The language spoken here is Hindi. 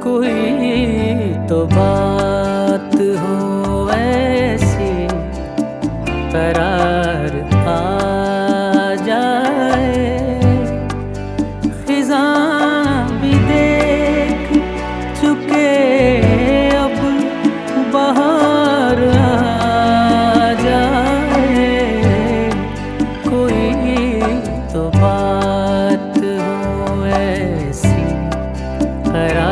कोई तो बात हो ऐसी करार आ जाए। खिज़ां भी देख चुके अब बाहर आ जाए। कोई तो बात हो ऐसी करार